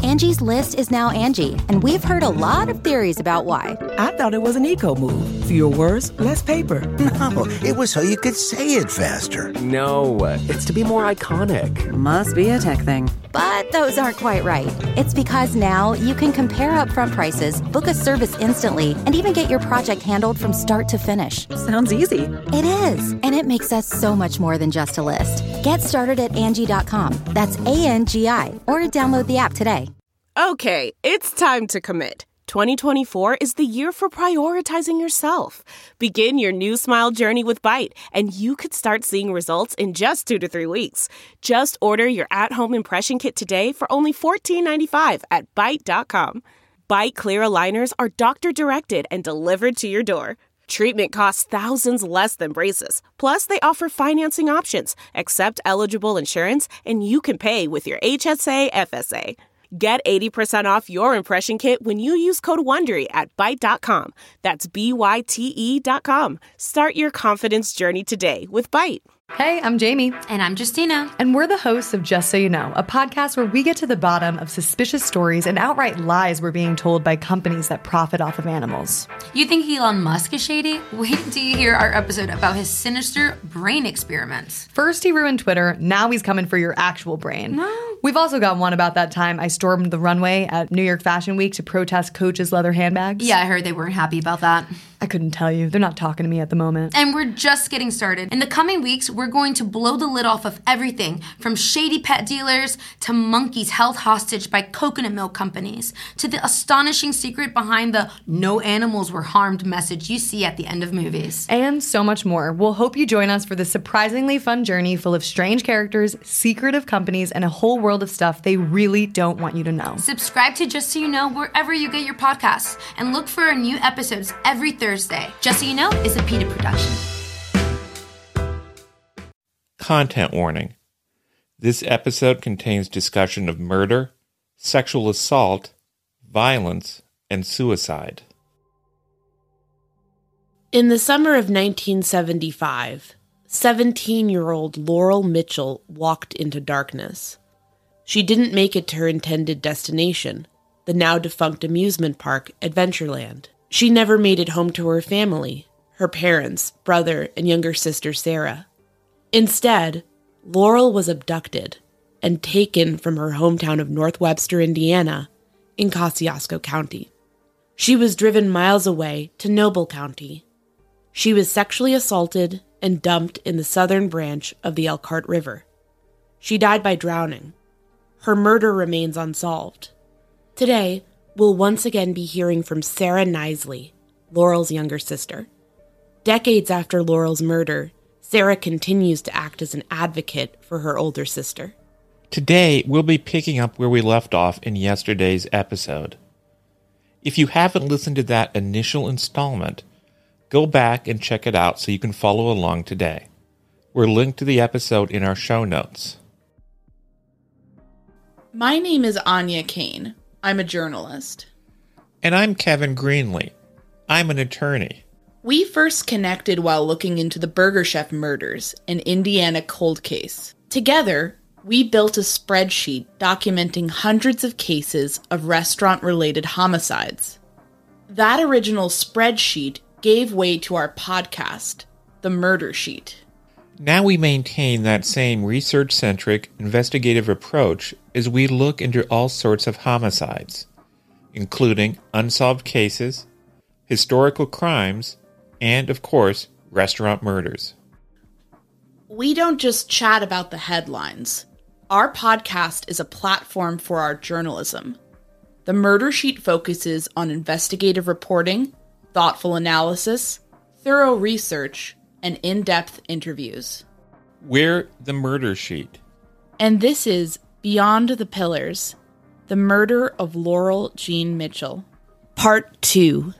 Angie's List is now Angie, and we've heard a lot of theories about why. I thought it was an eco move. Fewer words, less paper. No, it was so you could say it faster. No, it's to be more iconic. Must be a tech thing. But those aren't quite right. It's because now you can compare upfront prices, book a service instantly, and even get your project handled from start to finish. Sounds easy. It is, and it makes us so much more than just a list. Get started at Angie.com. That's ANGI, or download the app today. Okay, it's time to commit. 2024 is the year for prioritizing yourself. Begin your new smile journey with Byte, and you could start seeing results in just 2 to 3 weeks. Just order your at-home impression kit today for only $14.95 at Byte.com. Byte Clear aligners are doctor-directed and delivered to your door. Treatment costs thousands less than braces. Plus, they offer financing options, accept eligible insurance, and you can pay with your HSA FSA. Get 80% off your impression kit when you use code WONDERY at Byte.com. That's BYTE.com. Start your confidence journey today with Byte. Hey, I'm Jamie. And I'm Justina. And we're the hosts of Just So You Know, a podcast where we get to the bottom of suspicious stories and outright lies we're being told by companies that profit off of animals. You think Elon Musk is shady? Wait till you hear our episode about his sinister brain experiments. First he ruined Twitter, now he's coming for your actual brain. No. We've also got one about that time I stormed the runway at New York Fashion Week to protest Coach's leather handbags. Yeah, I heard they weren't happy about that. I couldn't tell you. They're not talking to me at the moment. And we're just getting started. In the coming weeks, we're going to blow the lid off of everything from shady pet dealers to monkeys held hostage by coconut milk companies to the astonishing secret behind the "no animals were harmed" message you see at the end of movies. And so much more. We'll hope you join us for this surprisingly fun journey full of strange characters, secretive companies, and a whole world of stuff they really don't want you to know. Subscribe to Just So You Know wherever you get your podcasts and look for our new episodes every Thursday. Just So You Know is a PETA production. Content warning. This episode contains discussion of murder, sexual assault, violence, and suicide. In the summer of 1975, 17-year-old Laurel Mitchell walked into darkness. She didn't make it to her intended destination, the now-defunct amusement park, Adventureland. She never made it home to her family, her parents, brother, and younger sister Sarah. Instead, Laurel was abducted and taken from her hometown of North Webster, Indiana, in Kosciuszko County. She was driven miles away to Noble County. She was sexually assaulted and dumped in the southern branch of the Elkhart River. She died by drowning. Her murder remains unsolved. Today, we'll once again be hearing from Sarah Knisely, Laurel's younger sister. Decades after Laurel's murder, Sarah continues to act as an advocate for her older sister. Today, we'll be picking up where we left off in yesterday's episode. If you haven't listened to that initial installment, go back and check it out so you can follow along today. We're linked to the episode in our show notes. My name is Anya Kane. I'm a journalist. And I'm Kevin Greenlee. I'm an attorney. We first connected while looking into the Burger Chef murders, an Indiana cold case. Together, we built a spreadsheet documenting hundreds of cases of restaurant-related homicides. That original spreadsheet gave way to our podcast, The Murder Sheet. Now we maintain that same research-centric, investigative approach as we look into all sorts of homicides, including unsolved cases, historical crimes, and, of course, restaurant murders. We don't just chat about the headlines. Our podcast is a platform for our journalism. The Murder Sheet focuses on investigative reporting, thoughtful analysis, thorough research, and in-depth interviews. We're The Murder Sheet. And this is Beyond the Pillars, the murder of Laurel Jean Mitchell. Part 2.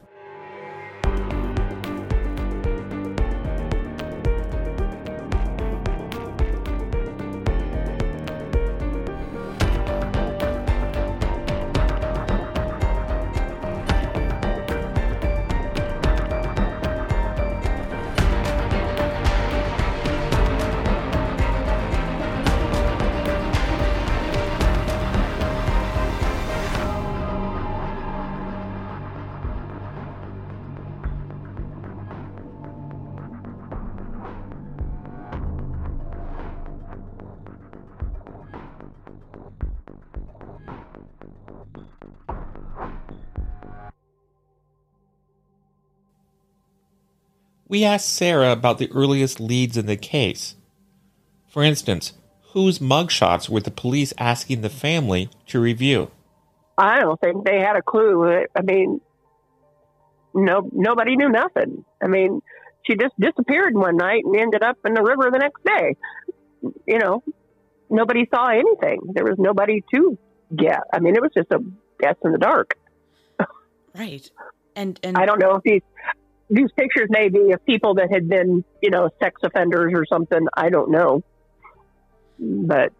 We asked Sarah about the earliest leads in the case. For instance, whose mugshots were the police asking the family to review? I don't think they had a clue. I mean, nobody knew nothing. I mean, she just disappeared one night and ended up in the river the next day. You know, nobody saw anything. There was nobody to get. I mean, it was just a guess in the dark. Right. And I don't know if these pictures may be of people that had been, you know, sex offenders or something. I don't know. But,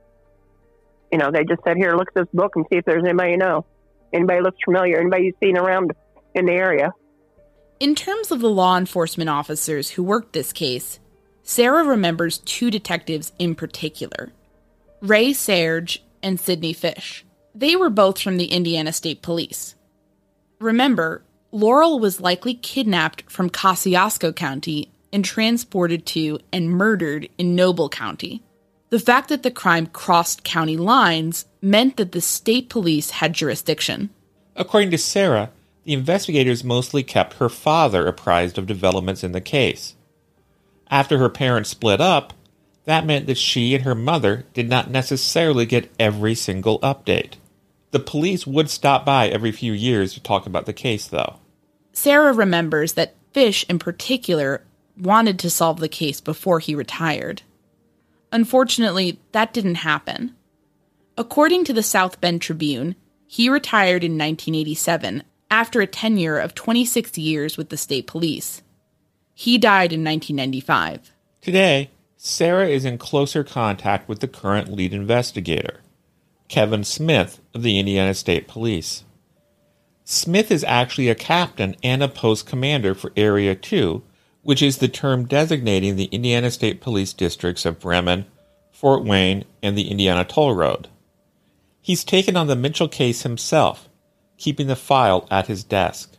you know, they just said, here, look at this book and see if there's anybody you know. Anybody looks familiar. Anybody you've seen around in the area. in terms of the law enforcement officers who worked this case, Sarah remembers two detectives in particular, Ray Serge and Sidney Fish. They were both from the Indiana State Police. Remember, Laurel was likely kidnapped from Kosciuszko County and transported to and murdered in Noble County. The fact that the crime crossed county lines meant that the state police had jurisdiction. According to Sarah, the investigators mostly kept her father apprised of developments in the case. After her parents split up, that meant that she and her mother did not necessarily get every single update. The police would stop by every few years to talk about the case, though. Sarah remembers that Fish, in particular, wanted to solve the case before he retired. Unfortunately, that didn't happen. According to the South Bend Tribune, he retired in 1987 after a tenure of 26 years with the state police. He died in 1995. Today, Sarah is in closer contact with the current lead investigator, Kevin Smith of the Indiana State Police. Smith is actually a captain and a post commander for Area 2, which is the term designating the Indiana State Police districts of Bremen, Fort Wayne, and the Indiana Toll Road. He's taken on the Mitchell case himself, keeping the file at his desk.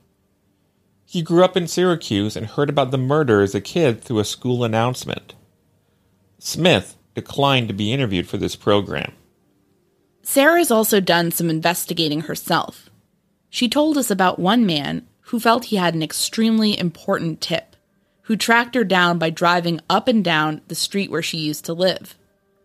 He grew up in Syracuse and heard about the murder as a kid through a school announcement. Smith declined to be interviewed for this program. Sarah's also done some investigating herself. She told us about one man who felt he had an extremely important tip, who tracked her down by driving up and down the street where she used to live.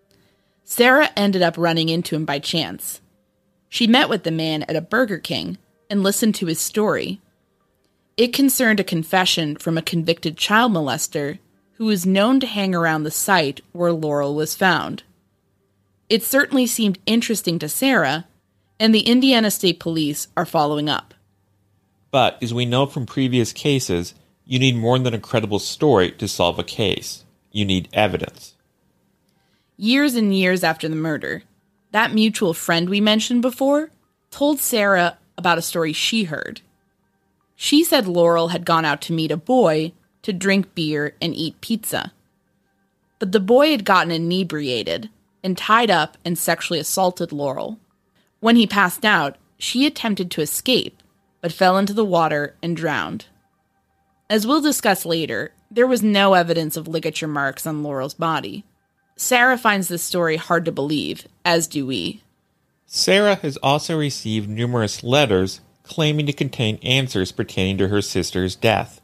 Sarah ended up running into him by chance. She met with the man at a Burger King and listened to his story. It concerned a confession from a convicted child molester who was known to hang around the site where Laurel was found. It certainly seemed interesting to Sarah, and the Indiana State Police are following up. But, as we know from previous cases, you need more than a credible story to solve a case. You need evidence. Years and years after the murder, that mutual friend we mentioned before told Sarah about a story she heard. She said Laurel had gone out to meet a boy to drink beer and eat pizza. But the boy had gotten inebriated and tied up and sexually assaulted Laurel. When he passed out, she attempted to escape, but fell into the water and drowned. As we'll discuss later, there was no evidence of ligature marks on Laurel's body. Sarah finds this story hard to believe, as do we. Sarah has also received numerous letters claiming to contain answers pertaining to her sister's death.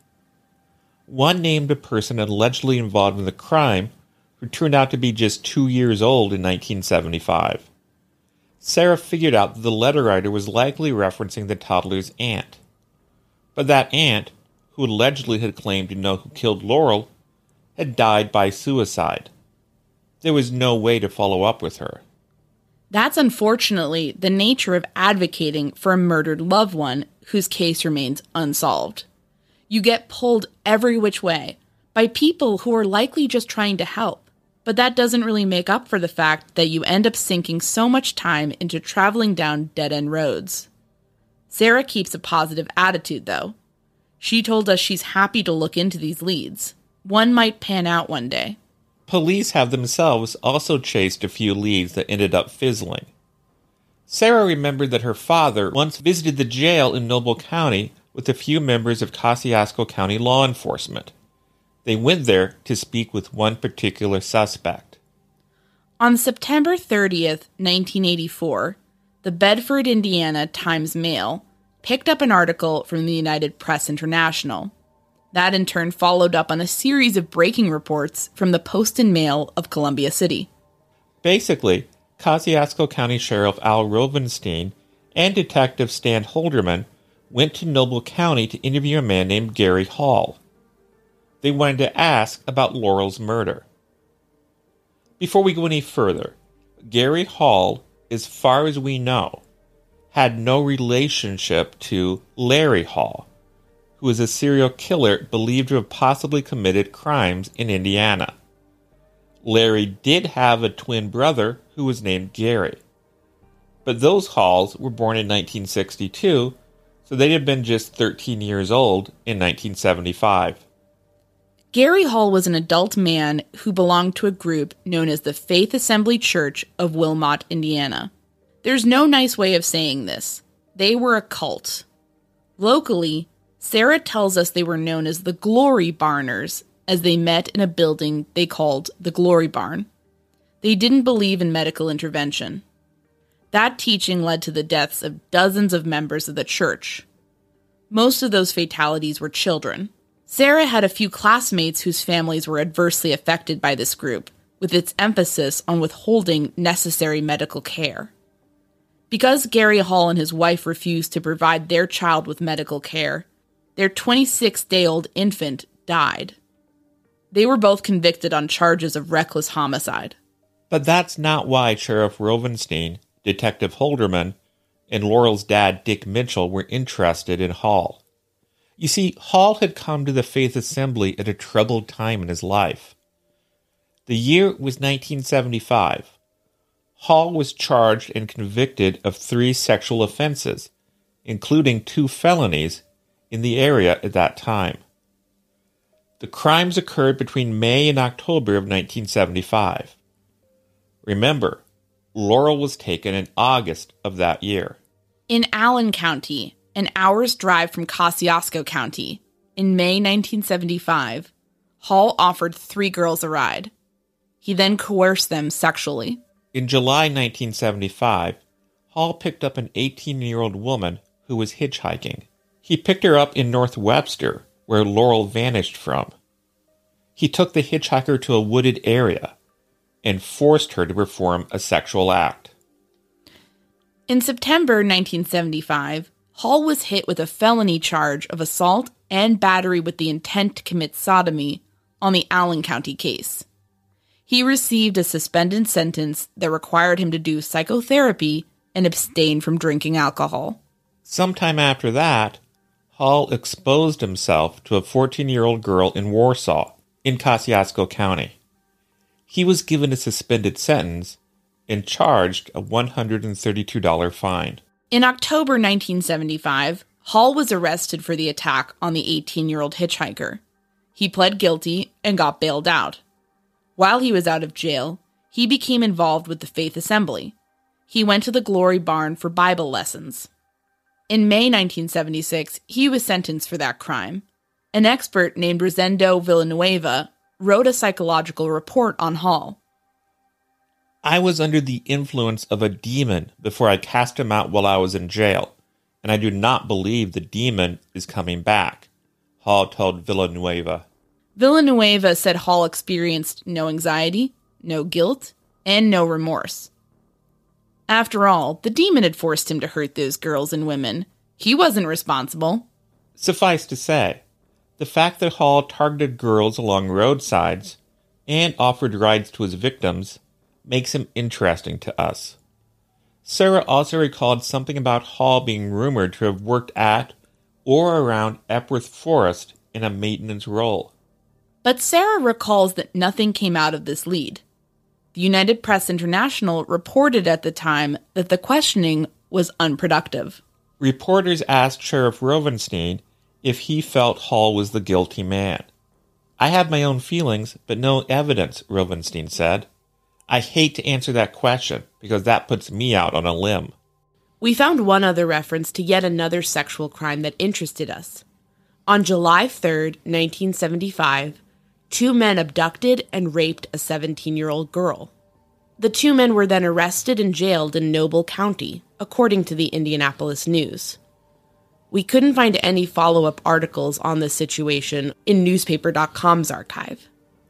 One named a person allegedly involved in the crime who turned out to be just 2 years old in 1975. Sarah figured out that the letter writer was likely referencing the toddler's aunt. But that aunt, who allegedly had claimed to know who killed Laurel, had died by suicide. There was no way to follow up with her. That's unfortunately the nature of advocating for a murdered loved one whose case remains unsolved. You get pulled every which way by people who are likely just trying to help. But that doesn't really make up for the fact that you end up sinking so much time into traveling down dead-end roads. Sarah keeps a positive attitude, though. She told us she's happy to look into these leads. One might pan out one day. Police have themselves also chased a few leads that ended up fizzling. Sarah remembered that her father once visited the jail in Noble County with a few members of Kosciuszko County law enforcement. They went there to speak with one particular suspect. On September 30th, 1984, the Bedford, Indiana Times-Mail picked up an article from the United Press International. That in turn followed up on a series of breaking reports from the Post and Mail of Columbia City. Basically, Kosciuszko County Sheriff Al Rovenstein and Detective Stan Holderman went to Noble County to interview a man named Gary Hall. They wanted to ask about Laurel's murder. Before we go any further, Gary Hall, as far as we know, had no relationship to Larry Hall, who was a serial killer believed to have possibly committed crimes in Indiana. Larry did have a twin brother who was named Gary. But those Halls were born in 1962, so they'd have been just 13 years old in 1975. Gary Hall was an adult man who belonged to a group known as the Faith Assembly Church of Wilmot, Indiana. There's no nice way of saying this. They were a cult. Locally, Sarah tells us they were known as the Glory Barners, as they met in a building they called the Glory Barn. They didn't believe in medical intervention. That teaching led to the deaths of dozens of members of the church. Most of those fatalities were children. Sarah had a few classmates whose families were adversely affected by this group, with its emphasis on withholding necessary medical care. Because Gary Hall and his wife refused to provide their child with medical care, their 26-day-old infant died. They were both convicted on charges of reckless homicide. But that's not why Sheriff Rovenstein, Detective Holderman, and Laurel's dad, Dick Mitchell, were interested in Hall. You see, Hall had come to the Faith Assembly at a troubled time in his life. The year was 1975. Hall was charged and convicted of 3 sexual offenses, including 2 felonies, in the area at that time. The crimes occurred between May and October of 1975. Remember, Laurel was taken in August of that year. In Allen County, an hour's drive from Kosciuszko County, in May 1975, Hall offered 3 girls a ride. He then coerced them sexually. In July 1975, Hall picked up an 18-year-old woman who was hitchhiking. He picked her up in North Webster, where Laurel vanished from. He took the hitchhiker to a wooded area and forced her to perform a sexual act. In September 1975, Hall was hit with a felony charge of assault and battery with the intent to commit sodomy on the Allen County case. He received a suspended sentence that required him to do psychotherapy and abstain from drinking alcohol. Sometime after that, Hall exposed himself to a 14-year-old girl in Warsaw, in Kosciuszko County. He was given a suspended sentence and charged a $132 fine. In October 1975, Hall was arrested for the attack on the 18-year-old hitchhiker. He pled guilty and got bailed out. While he was out of jail, he became involved with the Faith Assembly. He went to the Glory Barn for Bible lessons. In May 1976, he was sentenced for that crime. An expert named Rosendo Villanueva wrote a psychological report on Hall. I was under the influence of a demon before I cast him out while I was in jail, and I do not believe the demon is coming back, Hall told Villanueva. Villanueva said Hall experienced no anxiety, no guilt, and no remorse. After all, the demon had forced him to hurt those girls and women. He wasn't responsible. Suffice to say, the fact that Hall targeted girls along roadsides and offered rides to his victims makes him interesting to us. Sarah also recalled something about Hall being rumored to have worked at or around Epworth Forest in a maintenance role. But Sarah recalls that nothing came out of this lead. The United Press International reported at the time that the questioning was unproductive. Reporters asked Sheriff Rovenstein if he felt Hall was the guilty man. I have my own feelings, but no evidence, Rovenstein said. I hate to answer that question because that puts me out on a limb. We found one other reference to yet another sexual crime that interested us. On July 3rd, 1975, 2 men abducted and raped a 17-year-old girl. The 2 men were then arrested and jailed in Noble County, according to the Indianapolis News. We couldn't find any follow-up articles on this situation in newspaper.com's archive.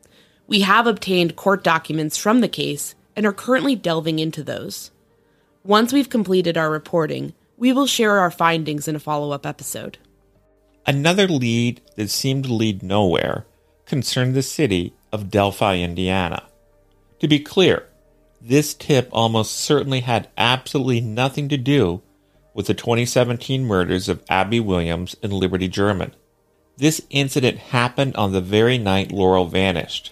We have obtained court documents from the case and are currently delving into those. Once we've completed our reporting, we will share our findings in a follow-up episode. Another lead that seemed to lead nowhere concerned the city of Delphi, Indiana. To be clear, this tip almost certainly had absolutely nothing to do with the 2017 murders of Abby Williams and Liberty German. This incident happened on the very night Laurel vanished.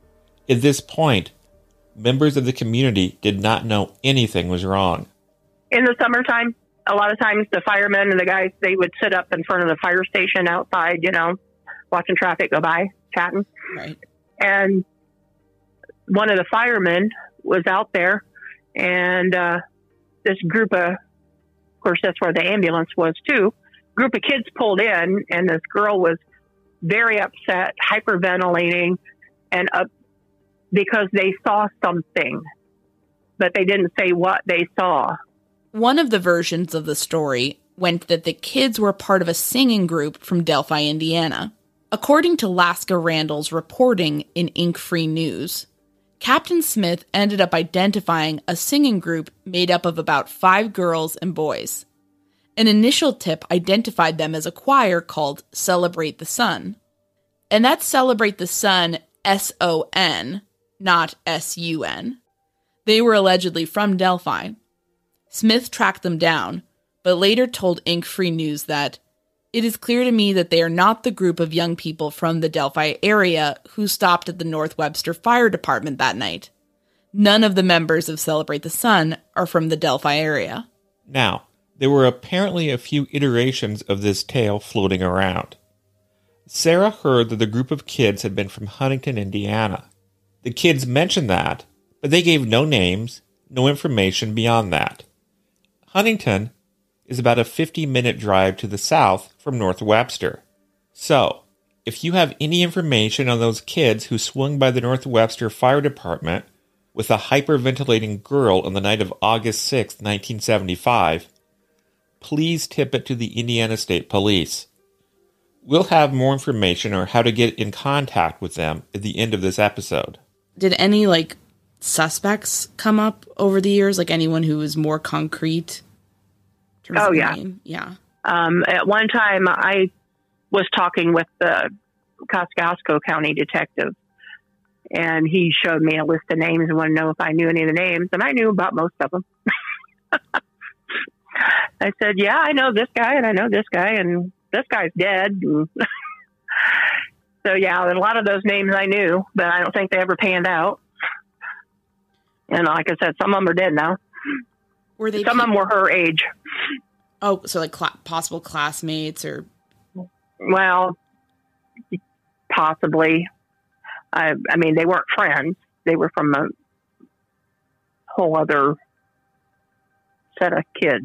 At this point, members of the community did not know anything was wrong. In the summertime, a lot of times the firemen and the guys, they would sit up in front of the fire station outside, watching traffic go by, chatting. Right. And one of the firemen was out there, and this group of course, that's where the ambulance was too. Group of kids pulled in, and this girl was very upset, hyperventilating, and up because they saw something, but they didn't say what they saw. One of the versions of the story went that the kids were part of a singing group from Delphi, Indiana. According to Laska Randall's reporting in Ink Free News, Captain Smith ended up identifying a singing group made up of about 5 girls and boys. An initial tip identified them as a choir called Celebrate the Sun. And that's Celebrate the Sun, S-O-N, not S-U-N. They were allegedly from Delphi. Smith tracked them down, but later told Ink Free News that it is clear to me that they are not the group of young people from the Delphi area who stopped at the North Webster Fire Department that night. None of the members of Celebrate the Sun are from the Delphi area. Now, there were apparently a few iterations of this tale floating around. Sarah heard that the group of kids had been from Huntington, Indiana. The kids mentioned that, but they gave no names, no information beyond that. Huntington is about a 50-minute drive to the south from North Webster. So, if you have any information on those kids who swung by the North Webster Fire Department with a hyperventilating girl on the night of August 6, 1975, please tip it to the Indiana State Police. We'll have more information on how to get in contact with them at the end of this episode. Did any, suspects come up over the years? Anyone who was more concrete? Oh, yeah. Name? Yeah. At one time, I was talking with the Kosciuszko County detective, and he showed me a list of names and wanted to know if I knew any of the names, and I knew about most of them. I said, yeah, I know this guy, and I know this guy, and this guy's dead. So, yeah, a lot of those names I knew, but I don't think they ever panned out. And like I said, some of them are dead now. Were they? Some of them were her age. Oh, so possible classmates or? Well, possibly. I mean, they weren't friends. They were from a whole other set of kids,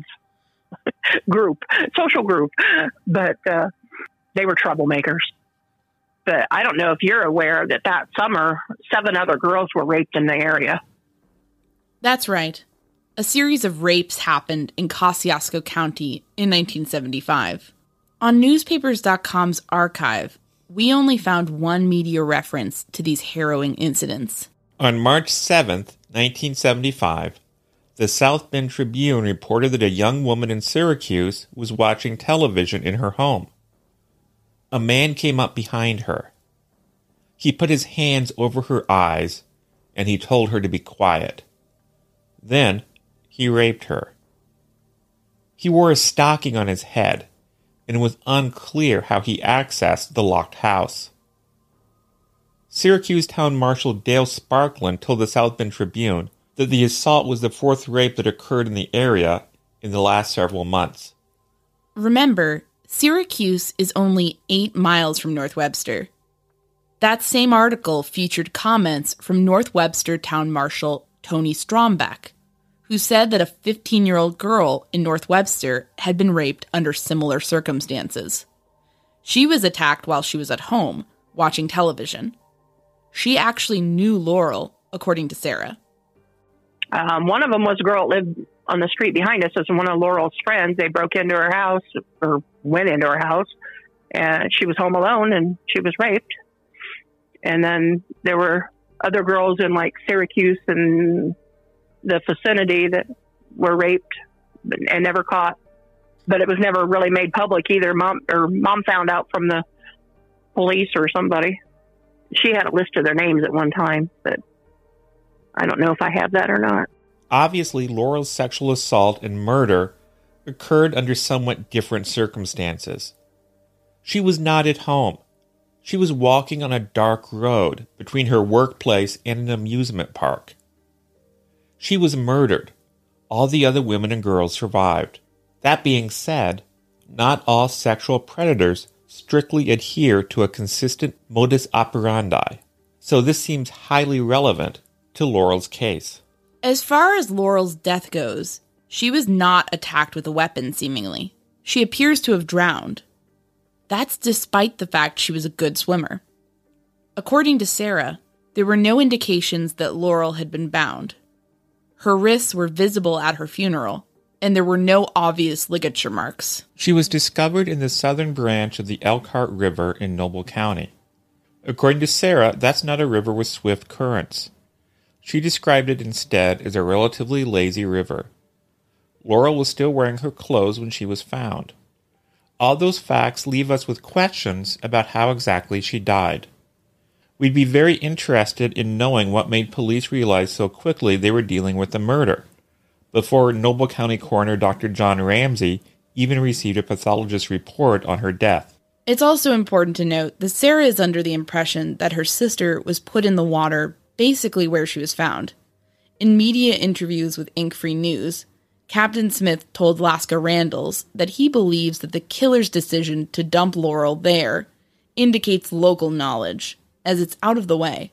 social group. But they were troublemakers. But I don't know if you're aware that summer, 7 other girls were raped in the area. That's right. A series of rapes happened in Kosciuszko County in 1975. On newspapers.com's archive, we only found one media reference to these harrowing incidents. On March 7th, 1975, the South Bend Tribune reported that a young woman in Syracuse was watching television in her home. A man came up behind her. He put his hands over her eyes, and he told her to be quiet. Then, he raped her. He wore a stocking on his head, and it was unclear how he accessed the locked house. Syracuse Town Marshal Dale Sparkland told the South Bend Tribune that the assault was the 4th rape that occurred in the area in the last several months. Remember, Syracuse is only 8 miles from North Webster. That same article featured comments from North Webster Town Marshal Tony Strombeck, who said that a 15-year-old girl in North Webster had been raped under similar circumstances. She was attacked while she was at home, watching television. She actually knew Laurel, according to Sarah. One of them was a girl that lived on the street behind us is one of Laurel's friends. They broke into her house, or went into her house, and she was home alone, and she was raped. And then there were other girls in like Syracuse and the vicinity that were raped and never caught. But it was never really made public either. Mom found out from the police or somebody. She had a list of their names at one time, but I don't know if I have that or not. Obviously, Laurel's sexual assault and murder occurred under somewhat different circumstances. She was not at home. She was walking on a dark road between her workplace and an amusement park. She was murdered. All the other women and girls survived. That being said, not all sexual predators strictly adhere to a consistent modus operandi, so this seems highly relevant to Laurel's case. As far as Laurel's death goes, she was not attacked with a weapon, seemingly. She appears to have drowned. That's despite the fact she was a good swimmer. According to Sarah, there were no indications that Laurel had been bound. Her wrists were visible at her funeral, and there were no obvious ligature marks. She was discovered in the southern branch of the Elkhart River in Noble County. According to Sarah, that's not a river with swift currents. She described it instead as a relatively lazy river. Laurel was still wearing her clothes when she was found. All those facts leave us with questions about how exactly she died. We'd be very interested in knowing what made police realize so quickly they were dealing with a murder, before Noble County Coroner Dr. John Ramsey even received a pathologist's report on her death. It's also important to note that Sarah is under the impression that her sister was put in the water basically where she was found. In media interviews with Ink Free News, Captain Smith told Laska Randalls that he believes that the killer's decision to dump Laurel there indicates local knowledge, as it's out of the way.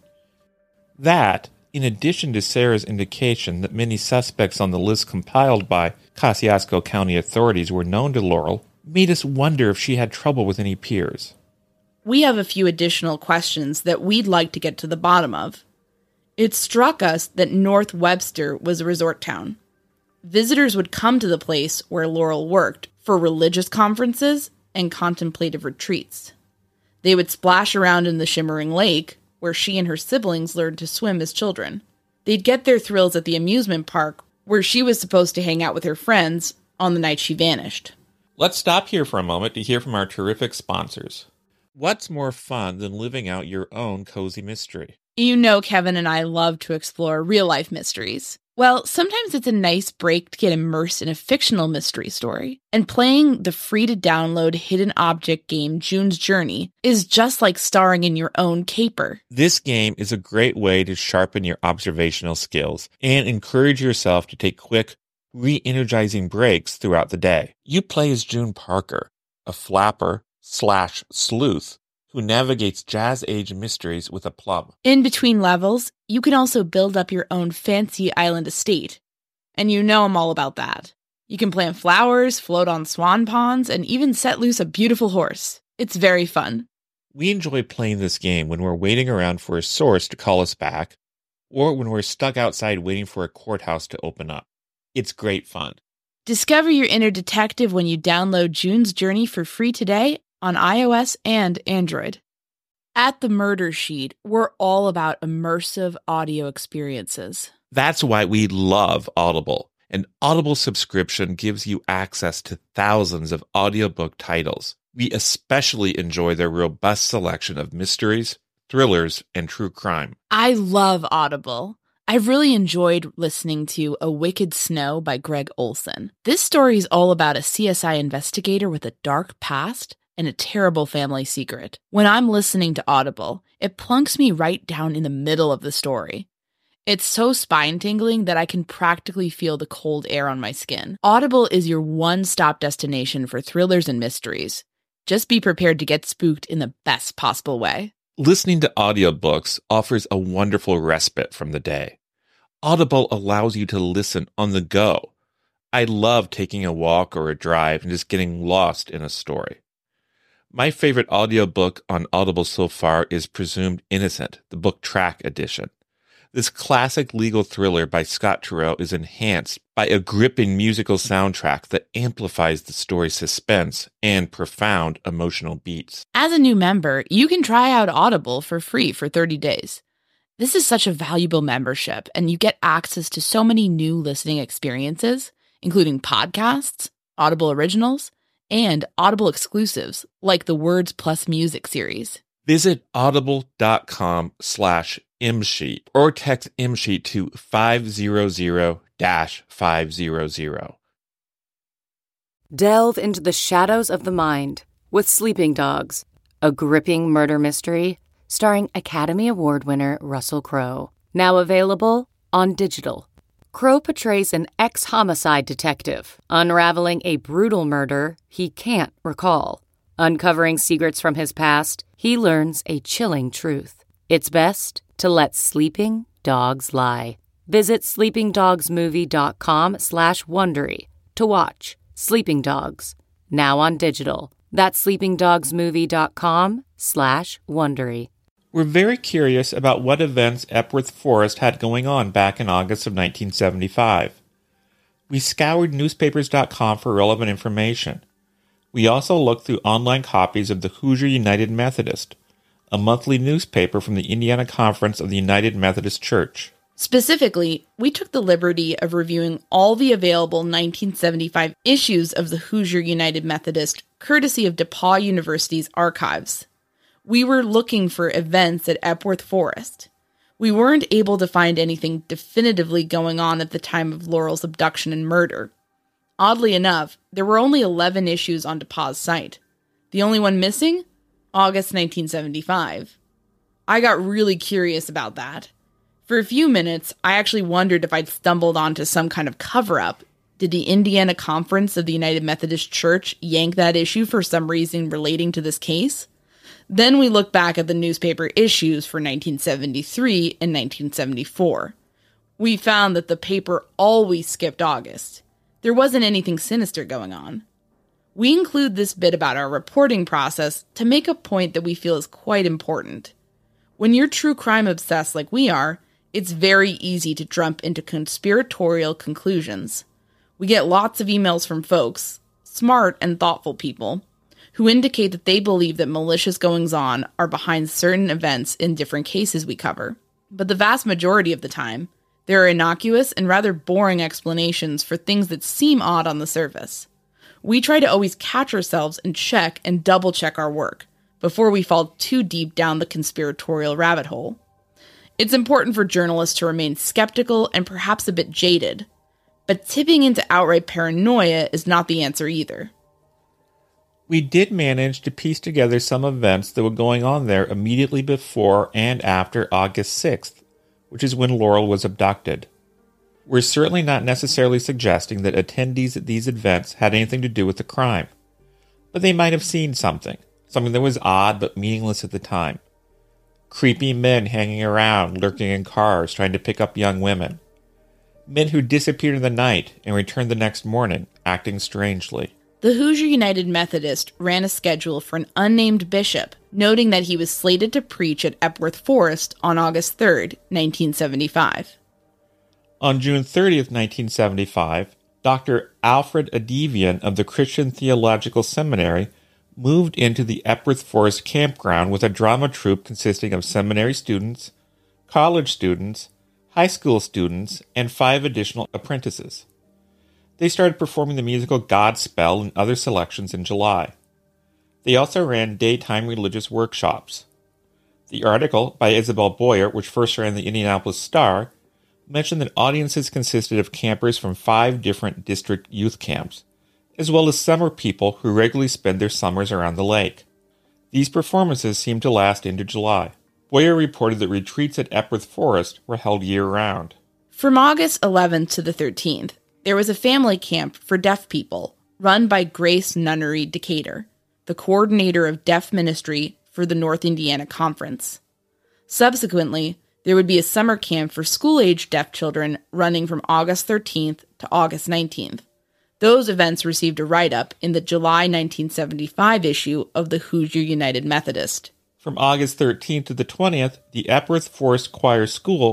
That, in addition to Sarah's indication that many suspects on the list compiled by Kosciuszko County authorities were known to Laurel, made us wonder if she had trouble with any peers. We have a few additional questions that we'd like to get to the bottom of. It struck us that North Webster was a resort town. Visitors would come to the place where Laurel worked for religious conferences and contemplative retreats. They would splash around in the shimmering lake, where she and her siblings learned to swim as children. They'd get their thrills at the amusement park, where she was supposed to hang out with her friends on the night she vanished. Let's stop here for a moment to hear from our terrific sponsors. What's more fun than living out your own cozy mystery? You know Kevin and I love to explore real-life mysteries. Well, sometimes it's a nice break to get immersed in a fictional mystery story. And playing the free-to-download hidden object game June's Journey is just like starring in your own caper. This game is a great way to sharpen your observational skills and encourage yourself to take quick, re-energizing breaks throughout the day. You play as June Parker, a flapper/sleuth who navigates jazz-age mysteries with aplomb. In between levels, you can also build up your own fancy island estate. And you know I'm all about that. You can plant flowers, float on swan ponds, and even set loose a beautiful horse. It's very fun. We enjoy playing this game when we're waiting around for a source to call us back, or when we're stuck outside waiting for a courthouse to open up. It's great fun. Discover your inner detective when you download June's Journey for free today on iOS and Android. At The Murder Sheet, we're all about immersive audio experiences. That's why we love Audible. An Audible subscription gives you access to thousands of audiobook titles. We especially enjoy their robust selection of mysteries, thrillers, and true crime. I love Audible. I've really enjoyed listening to A Wicked Snow by Greg Olson. This story is all about a CSI investigator with a dark past and a terrible family secret. When I'm listening to Audible, it plunks me right down in the middle of the story. It's so spine-tingling that I can practically feel the cold air on my skin. Audible is your one-stop destination for thrillers and mysteries. Just be prepared to get spooked in the best possible way. Listening to audiobooks offers a wonderful respite from the day. Audible allows you to listen on the go. I love taking a walk or a drive and just getting lost in a story. My favorite audiobook on Audible so far is Presumed Innocent, the book track edition. This classic legal thriller by Scott Turow is enhanced by a gripping musical soundtrack that amplifies the story's suspense and profound emotional beats. As a new member, you can try out Audible for free for 30 days. This is such a valuable membership, and you get access to so many new listening experiences, including podcasts, Audible originals, and Audible exclusives like the Words Plus Music series. Visit audible.com/imsheet or text imsheet to 500-500. Delve into the shadows of the mind with Sleeping Dogs, a gripping murder mystery starring Academy Award winner Russell Crowe. Now available on digital. Crowe portrays an ex-homicide detective, unraveling a brutal murder he can't recall. Uncovering secrets from his past, he learns a chilling truth. It's best to let sleeping dogs lie. Visit sleepingdogsmovie.com/Wondery to watch Sleeping Dogs, now on digital. That's sleepingdogsmovie.com/Wondery. We're very curious about what events Epworth Forest had going on back in August of 1975. We scoured newspapers.com for relevant information. We also looked through online copies of the Hoosier United Methodist, a monthly newspaper from the Indiana Conference of the United Methodist Church. Specifically, we took the liberty of reviewing all the available 1975 issues of the Hoosier United Methodist, courtesy of DePauw University's archives. We were looking for events at Epworth Forest. We weren't able to find anything definitively going on at the time of Laurel's abduction and murder. Oddly enough, there were only 11 issues on DePauw's site. The only one missing? August 1975. I got really curious about that. For a few minutes, I actually wondered if I'd stumbled onto some kind of cover-up. Did the Indiana Conference of the United Methodist Church yank that issue for some reason relating to this case? Then we looked back at the newspaper issues for 1973 and 1974. We found that the paper always skipped August. There wasn't anything sinister going on. We include this bit about our reporting process to make a point that we feel is quite important. When you're true crime obsessed like we are, it's very easy to jump into conspiratorial conclusions. We get lots of emails from folks, smart and thoughtful people, who indicate that they believe that malicious goings-on are behind certain events in different cases we cover. But the vast majority of the time, there are innocuous and rather boring explanations for things that seem odd on the surface. We try to always catch ourselves and check and double-check our work before we fall too deep down the conspiratorial rabbit hole. It's important for journalists to remain skeptical and perhaps a bit jaded, but tipping into outright paranoia is not the answer either. We did manage to piece together some events that were going on there immediately before and after August 6th, which is when Laurel was abducted. We're certainly not necessarily suggesting that attendees at these events had anything to do with the crime, but they might have seen something that was odd but meaningless at the time. Creepy men hanging around, lurking in cars, trying to pick up young women. Men who disappeared in the night and returned the next morning, acting strangely. The Hoosier United Methodist ran a schedule for an unnamed bishop, noting that he was slated to preach at Epworth Forest on August 3rd, 1975. On June 30th, 1975, Dr. Alfred Adivian of the Christian Theological Seminary moved into the Epworth Forest campground with a drama troupe consisting of seminary students, college students, high school students, and 5 additional apprentices. They started performing the musical Godspell and other selections in July. They also ran daytime religious workshops. The article by Isabel Boyer, which first ran the Indianapolis Star, mentioned that audiences consisted of campers from 5 different district youth camps, as well as summer people who regularly spend their summers around the lake. These performances seemed to last into July. Boyer reported that retreats at Epworth Forest were held year-round. From August 11th to the 13th, there was a family camp for deaf people run by Grace Nunnery Decatur, the coordinator of deaf ministry for the North Indiana Conference. Subsequently, there would be a summer camp for school-age deaf children running from August 13th to August 19th. Those events received a write-up in the July 1975 issue of the Hoosier United Methodist. From August 13th to the 20th, the Epworth Forest Choir School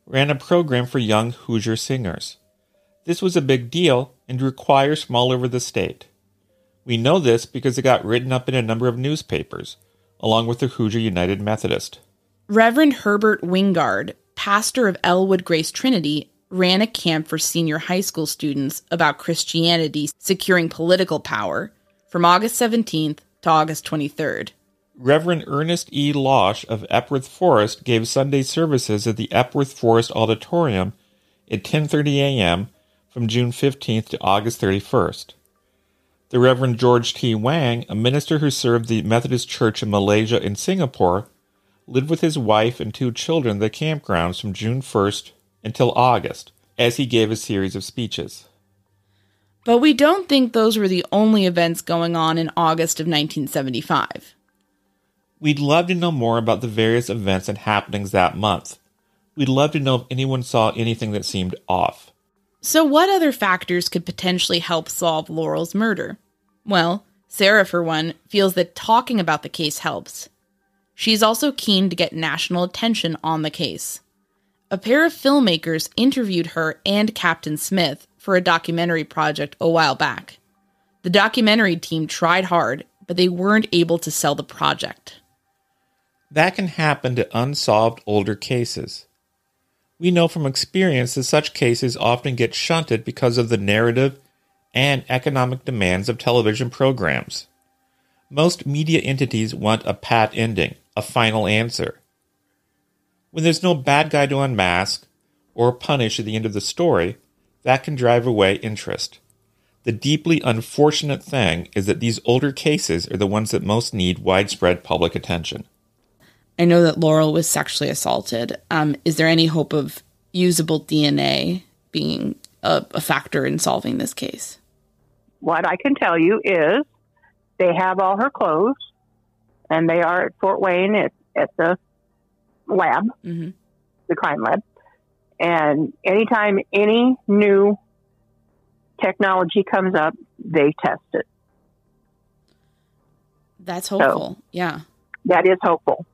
ran a program for young Hoosier singers. This was a big deal and drew choirs from all over the state. We know this because it got written up in a number of newspapers, along with the Hoosier United Methodist. Reverend Herbert Wingard, pastor of Elwood Grace Trinity, ran a camp for senior high school students about Christianity securing political power from August 17th to August 23rd. Reverend Ernest E. Losh of Epworth Forest gave Sunday services at the Epworth Forest Auditorium at 10:30 a.m. from June 15th to August 31st. The Reverend George T. Wang, a minister who served the Methodist Church in Malaysia and Singapore, lived with his wife and 2 children at the campgrounds from June 1st until August, as he gave a series of speeches. But we don't think those were the only events going on in August of 1975. We'd love to know more about the various events and happenings that month. We'd love to know if anyone saw anything that seemed off. So what other factors could potentially help solve Laurel's murder? Well, Sarah, for one, feels that talking about the case helps. She's also keen to get national attention on the case. A pair of filmmakers interviewed her and Captain Smith for a documentary project a while back. The documentary team tried hard, but they weren't able to sell the project. That can happen to unsolved older cases. We know from experience that such cases often get shunted because of the narrative and economic demands of television programs. Most media entities want a pat ending, a final answer. When there's no bad guy to unmask or punish at the end of the story, that can drive away interest. The deeply unfortunate thing is that these older cases are the ones that most need widespread public attention. I know that Laurel was sexually assaulted. Is there any hope of usable DNA being a factor in solving this case? What I can tell you is they have all her clothes, and they are at Fort Wayne at the lab, the crime lab. And anytime any new technology comes up, they test it. That's hopeful. Yeah. That is hopeful.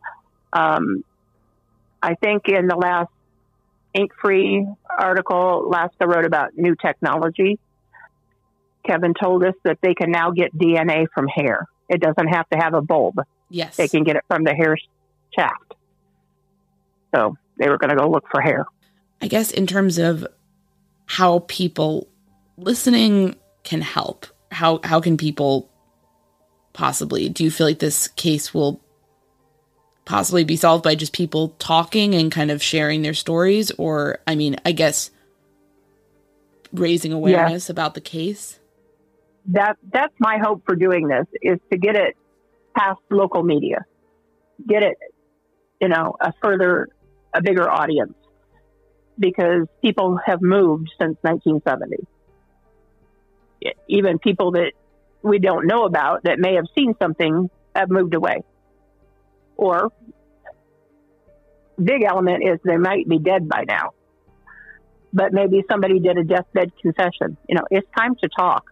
I think in the last Ink-Free article, Laska wrote about new technology. Kevin told us that they can now get DNA from hair. It doesn't have to have a bulb. Yes. They can get it from the hair shaft. So they were going to go look for hair. I guess in terms of how people listening can help, how can people possibly, do you feel like this case will possibly be solved by just people talking and kind of sharing their stories? Or, I mean, I guess raising awareness about the case? That's my hope for doing this, is to get it past local media, get it, a bigger audience, because people have moved since 1970. Even people that we don't know about that may have seen something have moved away. Or, big element is they might be dead by now. But maybe somebody did a deathbed confession. It's time to talk.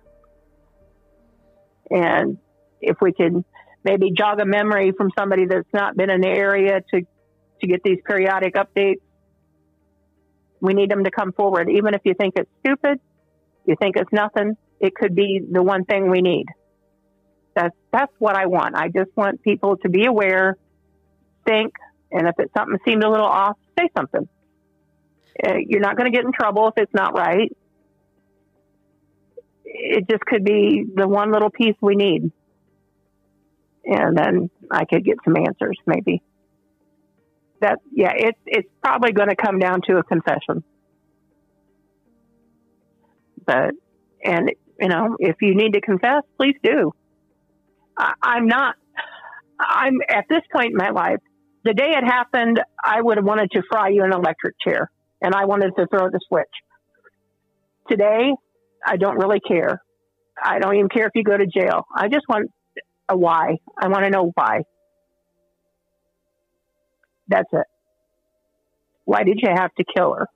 And if we could maybe jog a memory from somebody that's not been in the area to get these periodic updates, we need them to come forward. Even if you think it's stupid, you think it's nothing, it could be the one thing we need. That's what I want. I just want people to be aware, think, and if it's something seemed a little off, say something. You're not going to get in trouble if it's not right. It just could be the one little piece we need. And then I could get some answers, maybe. It's probably going to come down to a confession. But, if you need to confess, please do. I'm at this point in my life, the day it happened, I would have wanted to fry you in an electric chair, and I wanted to throw the switch. Today, I don't really care. I don't even care if you go to jail. I just want a why. I want to know why. That's it. Why did you have to kill her?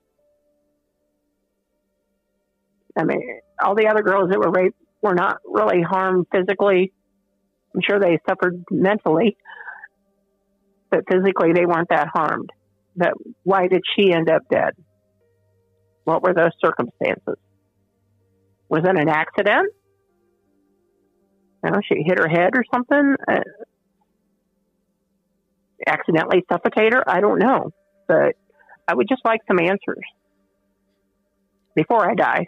I mean, all the other girls that were raped were not really harmed physically. I'm sure they suffered mentally, but physically they weren't that harmed. But why did she end up dead? What were those circumstances? Was it an accident? You know, she hit her head or something? Accidentally suffocate her? I don't know. But I would just like some answers before I die.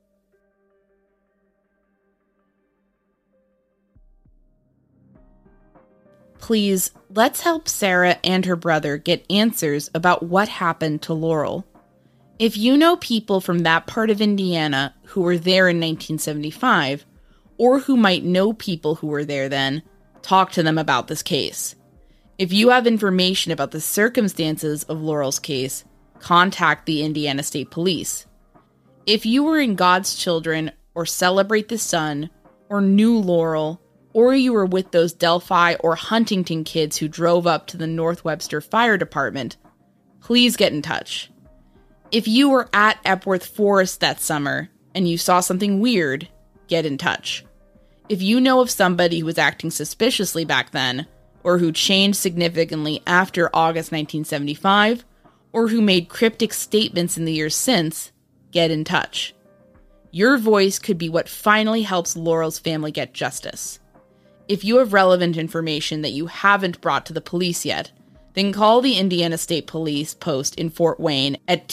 Please, let's help Sarah and her brother get answers about what happened to Laurel. If you know people from that part of Indiana who were there in 1975, or who might know people who were there then, talk to them about this case. If you have information about the circumstances of Laurel's case, contact the Indiana State Police. If you were in God's Children, or Celebrate the Sun, or knew Laurel, or you were with those Delphi or Huntington kids who drove up to the North Webster Fire Department, please get in touch. If you were at Epworth Forest that summer and you saw something weird, get in touch. If you know of somebody who was acting suspiciously back then, or who changed significantly after August 1975, or who made cryptic statements in the years since, get in touch. Your voice could be what finally helps Laurel's family get justice. If you have relevant information that you haven't brought to the police yet, then call the Indiana State Police post in Fort Wayne at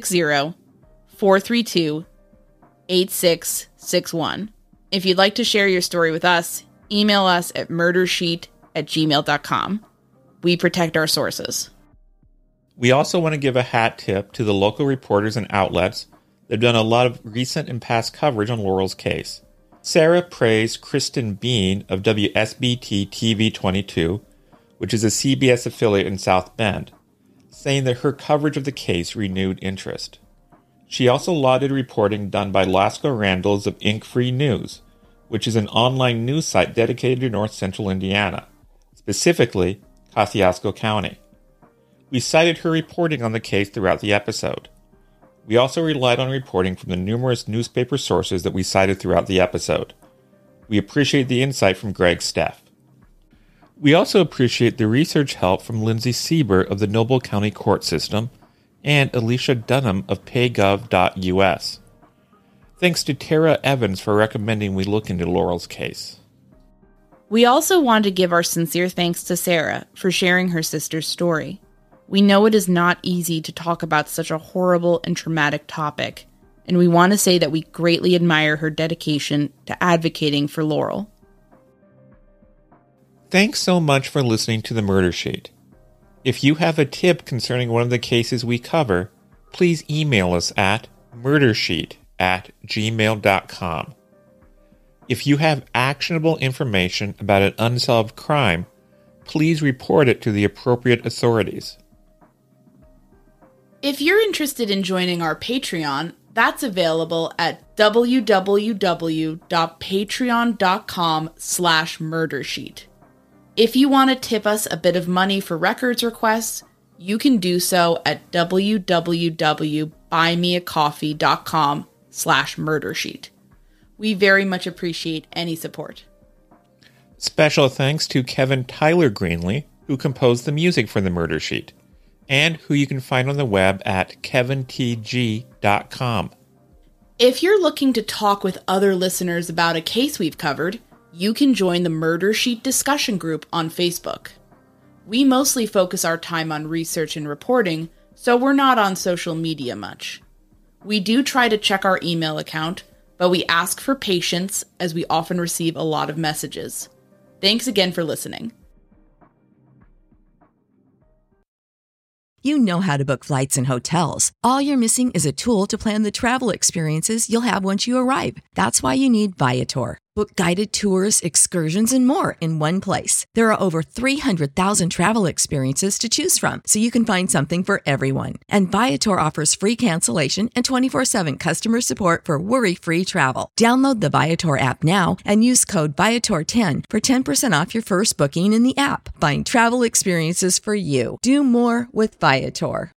260-432-8661. If you'd like to share your story with us, email us at murdersheet@gmail.com. We protect our sources. We also want to give a hat tip to the local reporters and outlets that have done a lot of recent and past coverage on Laurel's case. Sarah praised Kristen Bean of WSBT TV 22, which is a CBS affiliate in South Bend, saying that her coverage of the case renewed interest. She also lauded reporting done by Lasco Randalls of Ink Free News, which is an online news site dedicated to North Central Indiana, specifically Kosciuszko County. We cited her reporting on the case throughout the episode. We also relied on reporting from the numerous newspaper sources that we cited throughout the episode. We appreciate the insight from Greg Steff. We also appreciate the research help from Lindsay Sieber of the Noble County Court System and Alicia Dunham of paygov.us. Thanks to Tara Evans for recommending we look into Laurel's case. We also want to give our sincere thanks to Sarah for sharing her sister's story. We know it is not easy to talk about such a horrible and traumatic topic, and we want to say that we greatly admire her dedication to advocating for Laurel. Thanks so much for listening to The Murder Sheet. If you have a tip concerning one of the cases we cover, please email us at murdersheet@gmail.com. If you have actionable information about an unsolved crime, please report it to the appropriate authorities. If you're interested in joining our Patreon, that's available at www.patreon.com/murdersheet. If you want to tip us a bit of money for records requests, you can do so at www.buymeacoffee.com/murdersheet. We very much appreciate any support. Special thanks to Kevin Tyler Greenlee, who composed the music for The Murder Sheet, and who you can find on the web at kevintg.com. If you're looking to talk with other listeners about a case we've covered, you can join the Murder Sheet discussion group on Facebook. We mostly focus our time on research and reporting, so we're not on social media much. We do try to check our email account, but we ask for patience as we often receive a lot of messages. Thanks again for listening. You know how to book flights and hotels. All you're missing is a tool to plan the travel experiences you'll have once you arrive. That's why you need Viator. Book guided tours, excursions, and more in one place. There are over 300,000 travel experiences to choose from, so you can find something for everyone. And Viator offers free cancellation and 24/7 customer support for worry-free travel. Download the Viator app now and use code Viator10 for 10% off your first booking in the app. Find travel experiences for you. Do more with Viator.